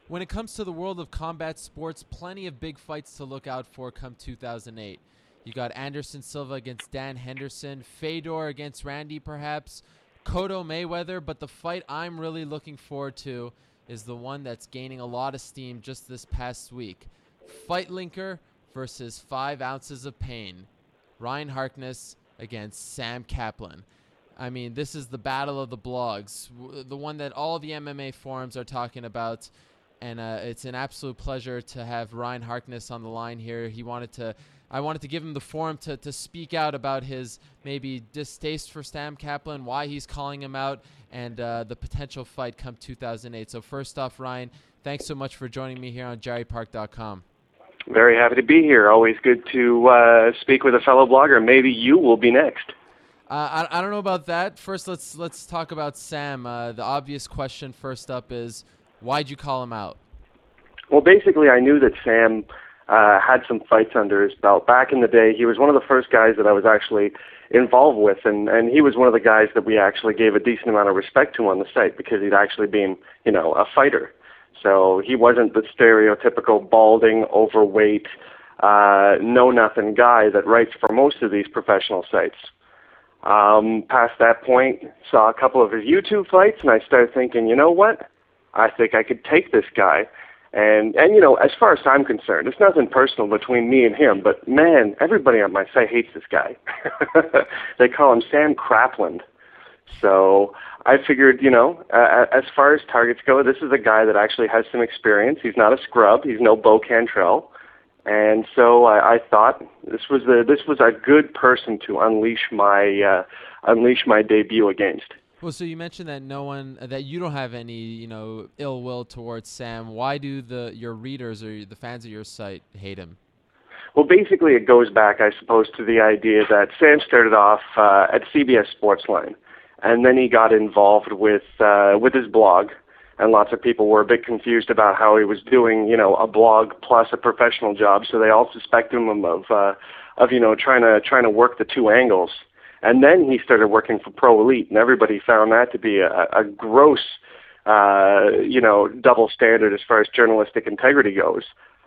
When it comes to the world of combat sports, plenty of big fights to look out for come 2008. You got Anderson Silva against Dan Henderson, Fedor against Randy perhaps, Cotto Mayweather, but the fight I'm really looking forward to is the one that's gaining a lot of steam just this past week. Fight Linker versus 5 Ounces of Pain. Ryan Harkness against Sam Kaplan. I mean, this is the battle of the blogs, the one that all the MMA forums are talking about. And it's an absolute pleasure to have Ryan Harkness on the line here. I wanted to give him the forum to speak out about his maybe distaste for Sam Kaplan, why he's calling him out, and the potential fight come 2008. So first off, Ryan, thanks so much for joining me here on JerryPark.com. Very happy to be here. Always good to speak with a fellow blogger. Maybe you will be next. I don't know about that. First, let's talk about Sam. The obvious question first up is, why'd you call him out? Well, basically, I knew that Sam had some fights under his belt. Back in the day, he was one of the first guys that I was actually involved with, and he was one of the guys that we actually gave a decent amount of respect to on the site because he'd actually been, a fighter. So he wasn't the stereotypical balding, overweight, know-nothing guy that writes for most of these professional sites. Past that point, saw a couple of his YouTube fights, and I started thinking, you know what? I think I could take this guy. And as far as I'm concerned, it's nothing personal between me and him, but man, everybody on my site hates this guy. They call him Sam Krapland. So I figured, as far as targets go, this is a guy that actually has some experience. He's not a scrub. He's no Bo Cantrell. And so I thought this was a good person to unleash my debut against. Well, so you mentioned that you don't have any, ill will towards Sam. Why do your readers or the fans of your site hate him? Well, basically, it goes back, I suppose, to the idea that Sam started off at CBS Sportsline, and then he got involved with his blog, and lots of people were a bit confused about how he was doing, a blog plus a professional job, so they all suspected him of trying to work the two angles. And then he started working for Pro Elite, and everybody found that to be a gross, double standard as far as journalistic integrity goes.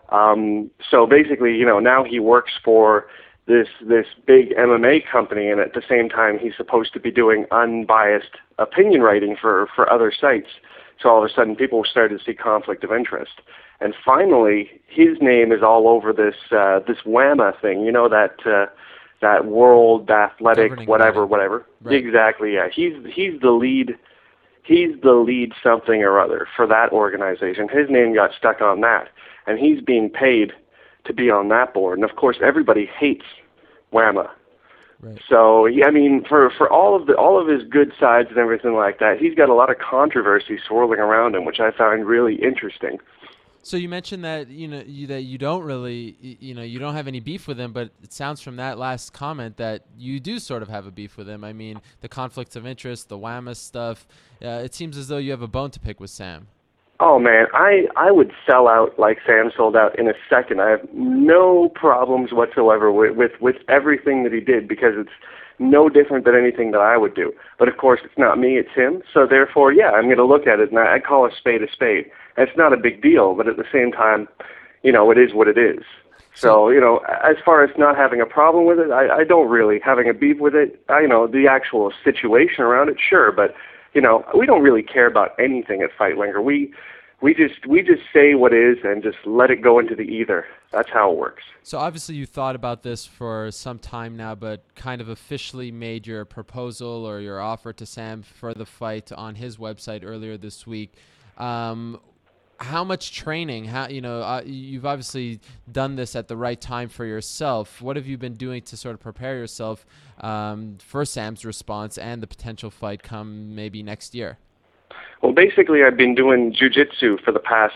So basically, now he works for this big MMA company, and at the same time, he's supposed to be doing unbiased opinion writing for other sites. So all of a sudden, people started to see conflict of interest. And finally, his name is all over this WAMA thing. That World Athletic Governing whatever. Right. Exactly. Yeah. He's the lead. He's the lead something or other for that organization. His name got stuck on that, and he's being paid to be on that board. And of course, everybody hates WAMA. Right. So for all of his good sides and everything like that, he's got a lot of controversy swirling around him, which I find really interesting. So you mentioned that you don't really you don't have any beef with him, but it sounds from that last comment that you do sort of have a beef with him. I mean, the conflicts of interest, the WAMA stuff. It seems as though you have a bone to pick with Sam. Oh man, I would sell out like Sam sold out in a second. I have no problems whatsoever with everything that he did because it's no different than anything that I would do. But of course, it's not me, it's him. So therefore, yeah, I'm going to look at it and I call a spade a spade. And it's not a big deal, but at the same time, it is what it is. So, as far as not having a problem with it, I don't really having a beef with it. The actual situation around it, sure, but we don't really care about anything at Fight Linker. We just say what is and just let it go into the ether. That's how it works. So obviously you thought about this for some time now, but kind of officially made your proposal or your offer to Sam for the fight on his website earlier this week. How much training? You've obviously done this at the right time for yourself. What have you been doing to sort of prepare yourself for Sam's response and the potential fight come maybe next year? Well, basically, I've been doing jiu-jitsu for the past,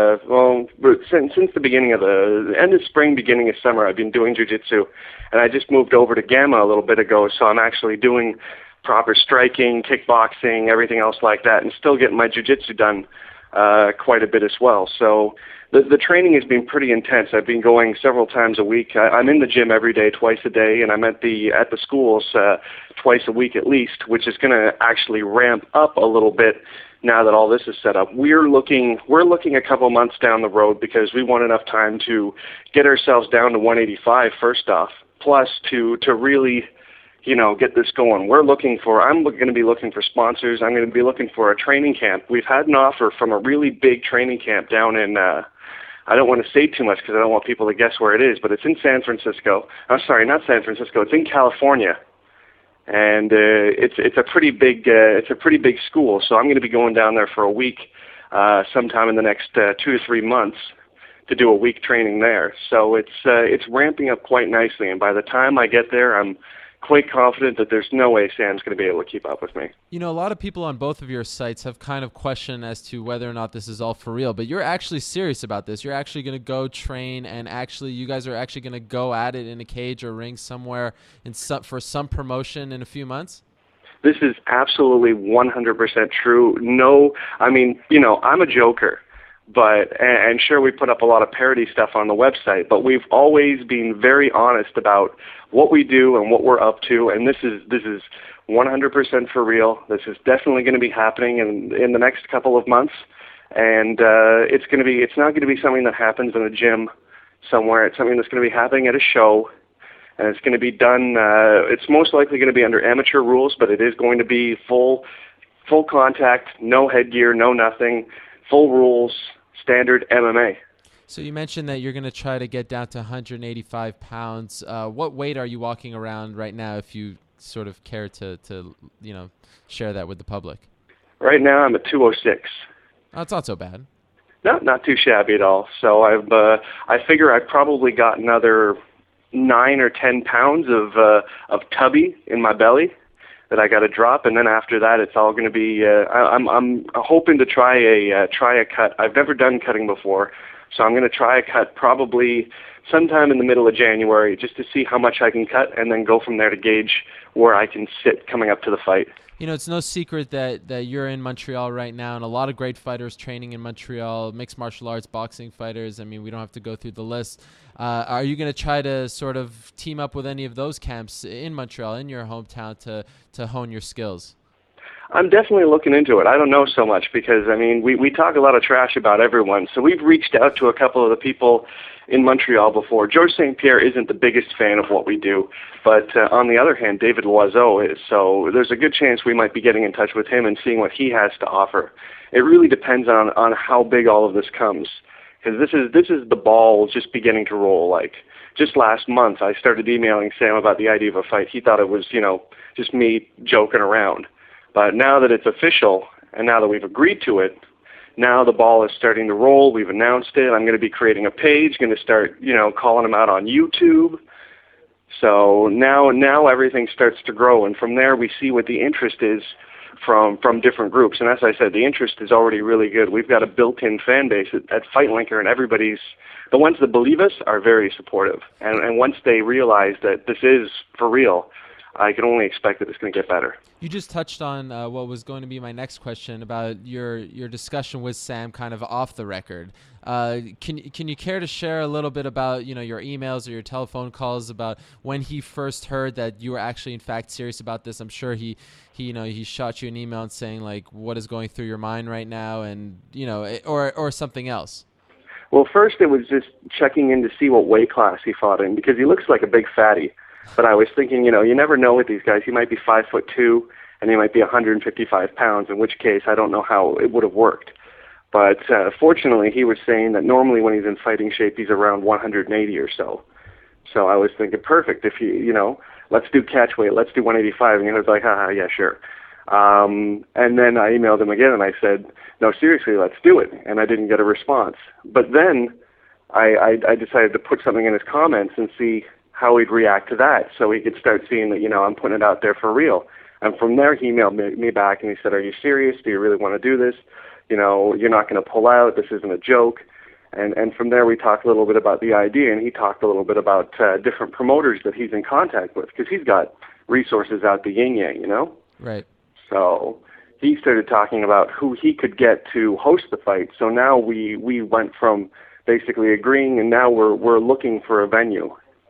since the beginning of the end of spring, beginning of summer, I've been doing jiu-jitsu, and I just moved over to Gamma a little bit ago, so I'm actually doing proper striking, kickboxing, everything else like that, and still getting my jiu-jitsu done quite a bit as well. So the training has been pretty intense. I've been going several times a week. I'm in the gym every day, twice a day, and I'm at the schools twice a week at least, which is going to actually ramp up a little bit now that all this is set up. We're looking a couple months down the road because we want enough time to get ourselves down to 185 first off, plus to really, get this going. I'm going to be looking for sponsors. I'm going to be looking for a training camp. We've had an offer from a really big training camp down in, I don't want to say too much because I don't want people to guess where it is, but it's in San Francisco. I'm sorry, not San Francisco. It's in California. And it's a pretty big school. So I'm going to be going down there for a week, sometime in the next 2 to 3 months, to do a week training there. So it's ramping up quite nicely. And by the time I get there, I'm quite confident that there's no way Sam's going to be able to keep up with me. A lot of people on both of your sites have kind of questioned as to whether or not this is all for real, but you're actually serious about this. You're actually going to go train, and actually you guys are actually going to go at it in a cage or ring somewhere for some promotion in a few months? This is absolutely 100% true. No, I'm a joker. And sure, we put up a lot of parody stuff on the website, but we've always been very honest about what we do and what we're up to, and this is 100% for real. This is definitely going to be happening in the next couple of months, and it's not going to be something that happens in a gym somewhere. It's something that's going to be happening at a show, and it's going to be done. It's most likely going to be under amateur rules, but it is going to be full contact, no headgear, no nothing, full rules, standard MMA. So you mentioned that you're going to try to get down to 185 pounds. What weight are you walking around right now, if you sort of care to share that with the public? Right now I'm at 206. Oh, it's not so bad. No, not too shabby at all. So I figure I've probably got another 9 or 10 pounds of tubby in my belly that I got to drop, and then after that, it's all going to be. I'm hoping to try a cut. I've never done cutting before, so I'm going to try a cut probably sometime in the middle of January, just to see how much I can cut, and then go from there to gauge where I can sit coming up to the fight. It's no secret that you're in Montreal right now, and a lot of great fighters training in Montreal, mixed martial arts, boxing fighters. I mean, we don't have to go through the list. Are you going to try to sort of team up with any of those camps in Montreal, in your hometown, to hone your skills? I'm definitely looking into it. I don't know so much because, we talk a lot of trash about everyone. So we've reached out to a couple of the people in Montreal before. George St. Pierre isn't the biggest fan of what we do, but on the other hand, David Loiseau is. So there's a good chance we might be getting in touch with him and seeing what he has to offer. It really depends on how big all of this comes, because this is the ball just beginning to roll. Like just last month, I started emailing Sam about the idea of a fight. He thought it was, just me joking around. But now that it's official, and now that we've agreed to it, now the ball is starting to roll. We've announced it. I'm going to be creating a page, going to start, calling them out on YouTube. So now everything starts to grow, and from there we see what the interest is from different groups. And as I said, the interest is already really good. We've got a built-in fan base at Fight Linker, and the ones that believe us are very supportive. And once they realize that this is for real, I can only expect that it's going to get better. You just touched on what was going to be my next question about your discussion with Sam kind of off the record. Can you care to share a little bit about your emails or your telephone calls about when he first heard that you were actually in fact serious about this? I'm sure he shot you an email and saying like what is going through your mind right now, and or something else. Well, first it was just checking in to see what weight class he fought in, because he looks like a big fatty. But I was thinking, you never know with these guys. He might be 5'2", and he might be 155 pounds, in which case I don't know how it would have worked. But fortunately, he was saying that normally when he's in fighting shape, he's around 180 or so. So I was thinking, perfect. If let's do catch weight, let's do 185. And he was like, yeah, sure. And then I emailed him again, and I said, no, seriously, let's do it. And I didn't get a response. But then I decided to put something in his comments and see how he'd react to that, so he could start seeing that, I'm putting it out there for real. And from there, he emailed me back, and he said, are you serious? Do you really want to do this? You're not going to pull out. This isn't a joke. And from there, we talked a little bit about the idea, and he talked a little bit about different promoters that he's in contact with, because he's got resources out the yin-yang, Right. So he started talking about who he could get to host the fight. So now we went from basically agreeing, and now we're looking for a venue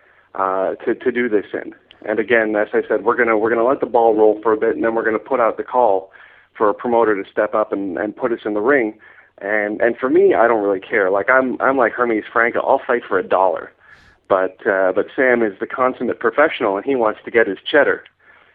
to do this in. And again, as I said, we're gonna let the ball roll for a bit, and then we're gonna put out the call for a promoter to step up and put us in the ring. And for me, I don't really care. Like I'm like Hermes Franco. I'll fight for $1. But Sam is the consummate professional, and he wants to get his cheddar.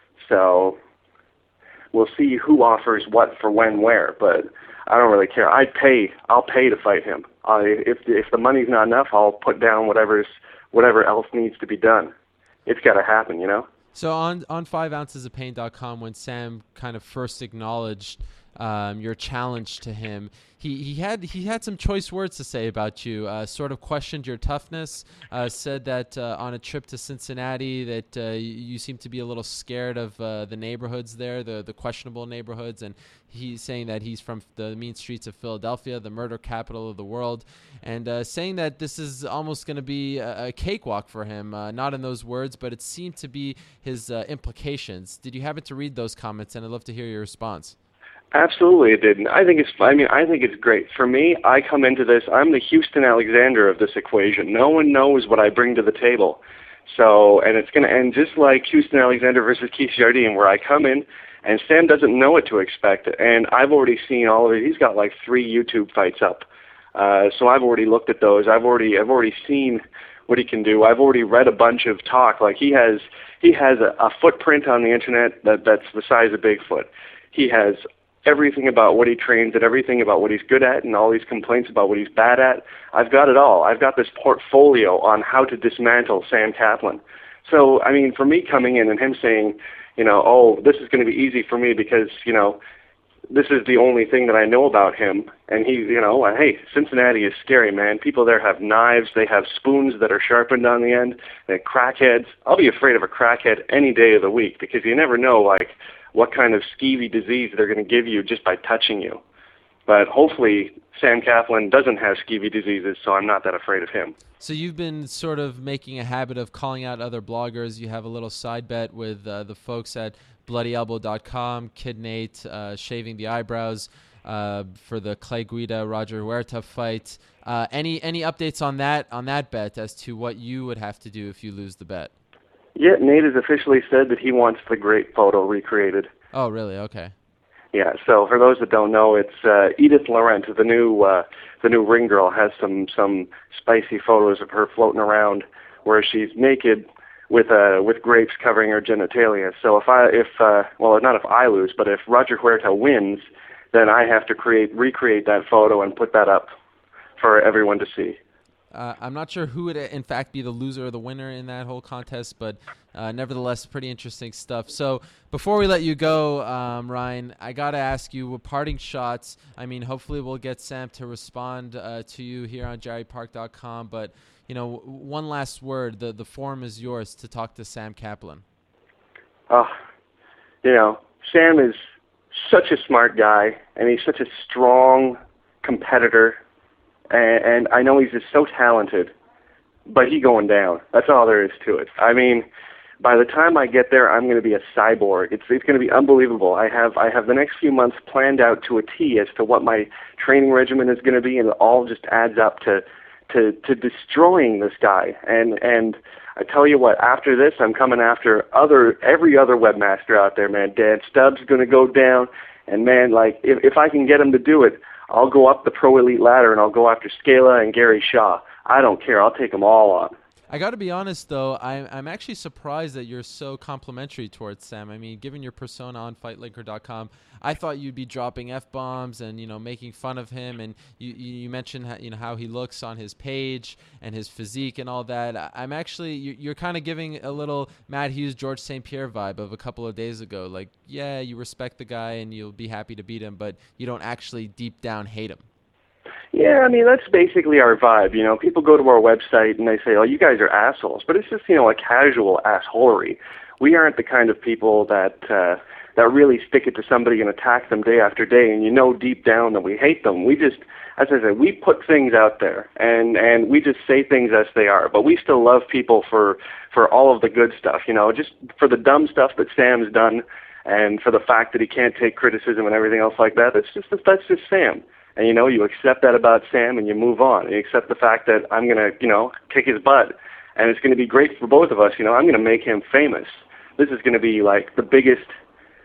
So we'll see who offers what for when, where. But I don't really care. I'll pay to fight him. If the money's not enough, I'll put down whatever else needs to be done. It's got to happen, you know. So on 5ouncesofpain.com, when Sam kind of first acknowledged your challenge to him, he had some choice words to say about you. Sort of questioned your toughness. Said that on a trip to Cincinnati that you seem to be a little scared of the neighborhoods there, the questionable neighborhoods, and he's saying that he's from the mean streets of Philadelphia, the murder capital of the world, and saying that this is almost going to be a cakewalk for him. Not in those words, but it seemed to be his implications. Did you happen to read those comments? And I'd love to hear your response. Absolutely, it didn't. I think it's great. For me, I come into this, I'm the Houston Alexander of this equation. No one knows what I bring to the table. So, and it's going to end just like Houston Alexander versus Keith Jardine, where I come in and Sam doesn't know what to expect. And I've already seen all of it. He's got like 3 YouTube fights up. So I've already looked at those. I've already seen what he can do. I've already read a bunch of talk. Like he has a footprint on the internet that's the size of Bigfoot. He has everything about what he trains and everything about what he's good at and all these complaints about what he's bad at. I've got it all. I've got this portfolio on how to dismantle Sam Kaplan. So, I mean, for me coming in and him saying, you know, oh, this is going to be easy for me because, you know, this is the only thing that I know about him. And he's, you know, hey, Cincinnati is scary, man. People there have knives. They have spoons that are sharpened on the end. They're crackheads. I'll be afraid of a crackhead any day of the week because you never know, like, what kind of skeevy disease they're going to give you just by touching you. But hopefully Sam Kaplan doesn't have skeevy diseases, so I'm not that afraid of him. So you've been sort of making a habit of calling out other bloggers. You have a little side bet with the folks at BloodyElbow.com, Kid Nate, Shaving the Eyebrows, for the Clay Guida, Roger Huerta fight. Any updates on that bet as to what you would have to do if you lose the bet? Yeah, Nate has officially said that he wants the great photo recreated. Oh, really? Okay. Yeah, so for those that don't know, it's Edith Laurent, the new ring girl, has some spicy photos of her floating around where she's naked with grapes covering her genitalia. So not if I lose, but if Roger Huerta wins, then I have to recreate that photo and put that up for everyone to see. I'm not sure who would, in fact, be the loser or the winner in that whole contest, but nevertheless, pretty interesting stuff. So before we let you go, Ryan, I got to ask you, with parting shots, I mean, hopefully we'll get Sam to respond to you here on JarryPark.com, but, you know, one last word. The forum is yours to talk to Sam Kaplan. You know, Sam is such a smart guy, and he's such a strong competitor. And I know he's just so talented, but he's going down. That's all there is to it. I mean, by the time I get there, I'm going to be a cyborg. It's going to be unbelievable. I have the next few months planned out to a T as to what my training regimen is going to be, and it all just adds up to destroying this guy. And I tell you what, after this, I'm coming after every other webmaster out there, man. Dan Stubbs is going to go down, and man, like if I can get him to do it, I'll go up the Pro Elite ladder and I'll go after Scala and Gary Shaw. I don't care. I'll take them all on. I got to be honest, though, I'm actually surprised that you're so complimentary towards Sam. I mean, given your persona on FightLinker.com, I thought you'd be dropping F-bombs and, you know, making fun of him. And you mentioned how he looks on his page and his physique and all that. I'm actually, you're kind of giving a little Matt Hughes, George St. Pierre vibe of a couple of days ago. Like, yeah, you respect the guy and you'll be happy to beat him, but you don't actually deep down hate him. Yeah, I mean, that's basically our vibe. You know, people go to our website and they say, oh, you guys are assholes. But it's just, you know, a casual assholery. We aren't the kind of people that really stick it to somebody and attack them day after day, and you know deep down that we hate them. We just, as I said, we put things out there, and we just say things as they are. But we still love people for all of the good stuff, you know, just for the dumb stuff that Sam's done and for the fact that he can't take criticism and everything else like that. That's just Sam. And, you know, you accept that about Sam and you move on. And you accept the fact that I'm going to, you know, kick his butt. And it's going to be great for both of us. You know, I'm going to make him famous. This is going to be like the biggest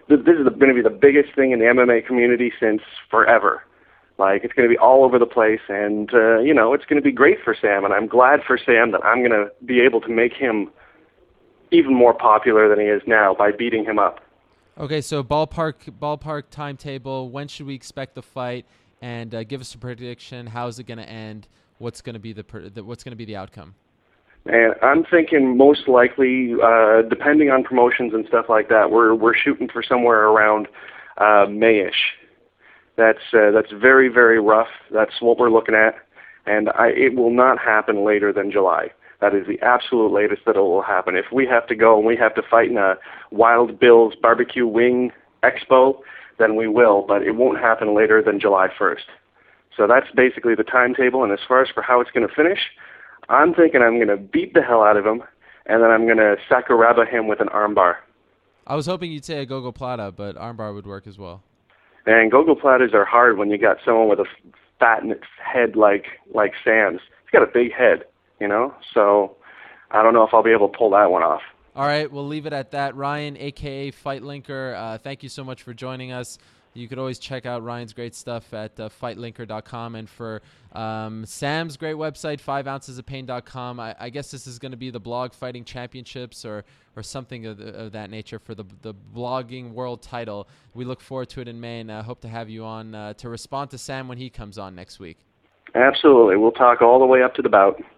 this is going to be the biggest thing in the MMA community since forever. Like, it's going to be all over the place, and, it's going to be great for Sam, and I'm glad for Sam that I'm going to be able to make him even more popular than he is now by beating him up. Okay, so ballpark timetable, when should we expect the fight? And give us a prediction. How is it going to end? What's going to be the outcome? And I'm thinking most likely, depending on promotions and stuff like that, we're shooting for somewhere around May-ish. That's very, very rough. That's what we're looking at, and it will not happen later than July. That is the absolute latest that it will happen. If we have to go and we have to fight in a Wild Bill's Barbecue Wing Expo, then we will, but it won't happen later than July 1st. So that's basically the timetable, and as far as for how it's going to finish, I'm thinking I'm going to beat the hell out of him, and then I'm going to sakuraba him with an armbar. I was hoping you'd say a gogo plata, but armbar would work as well. And gogo platas are hard when you got someone with a fat head like Sam's. He's got a big head, so I don't know if I'll be able to pull that one off. All right, we'll leave it at that. Ryan, a.k.a. Fight Linker, thank you so much for joining us. You could always check out Ryan's great stuff at fightlinker.com. And for Sam's great website, 5ouncesofpain.com, I guess this is going to be the Blog Fighting Championships or something of that nature for the blogging world title. We look forward to it in May, and hope to have you on to respond to Sam when he comes on next week. Absolutely. We'll talk all the way up to the bout.